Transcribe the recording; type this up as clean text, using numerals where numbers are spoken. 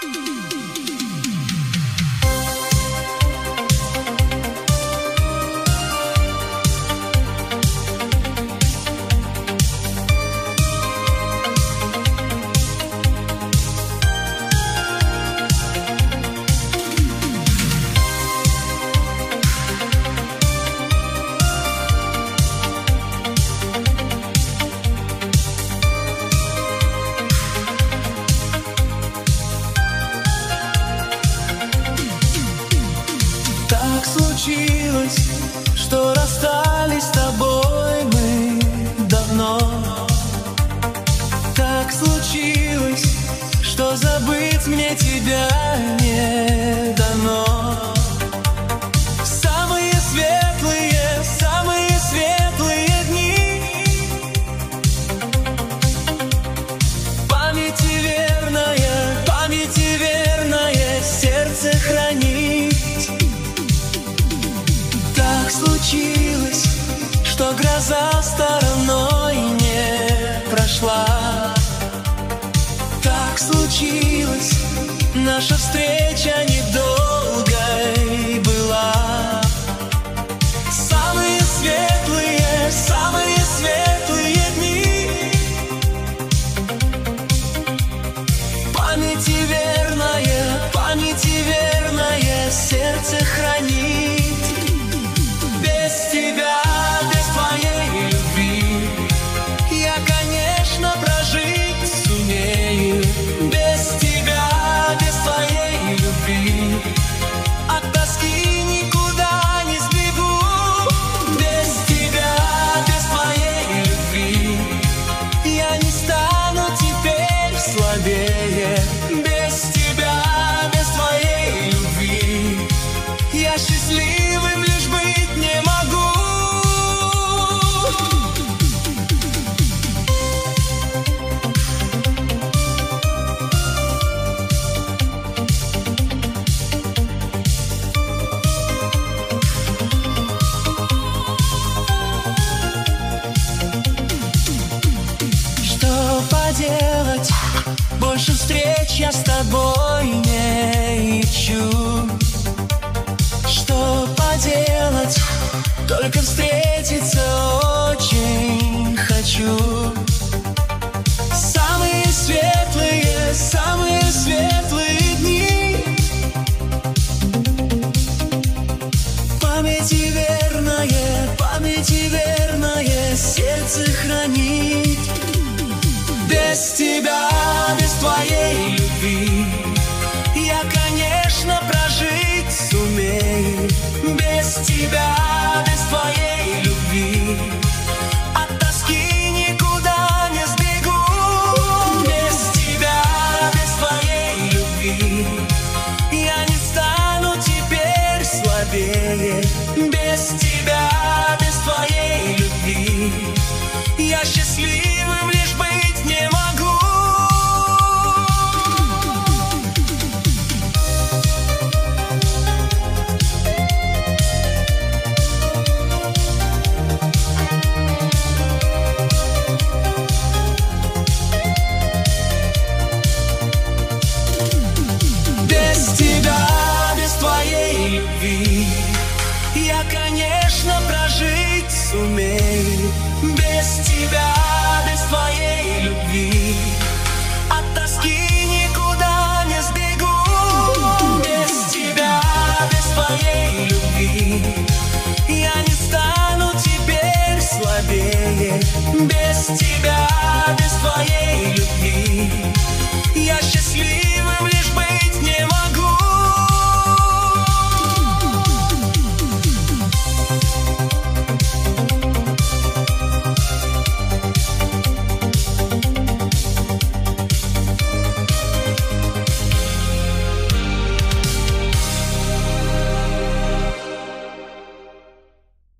Так случилось, что расстались с тобой мы давно. Так случилось, что забыть мне тебя не дано. Самые светлые дни памяти верное сердце хранит. Так случилось, что гроза стороной не прошла. Так случилось, наша встреча недолгой была. Самые светлые дни памяти верное сердце хранит. Без тебя, без твоей любви я, конечно, прожить сумею. Без тебя, без твоей любви от тоски никуда не сбегу. Без тебя, без твоей любви я не стану теперь слабее. Без тебя, без твоей любви я счастливым лишь быть не могу. Что поделать, больше встреч я с тобой не ищу. Что поделать, только встретиться очень хочу. Самые светлые дни памяти верное сердце хранит. Без тебя, без твоей любви я, конечно, прожить сумею. Без тебя, без твоей любви от тоски никуда не сбегу. Без тебя, без твоей любви я не стану теперь слабее. Без тебя, без твоей любви я счастливым лишь быть не могу. Без тебя, без твоей любви я, конечно, прожить сумею. Без тебя, без твоей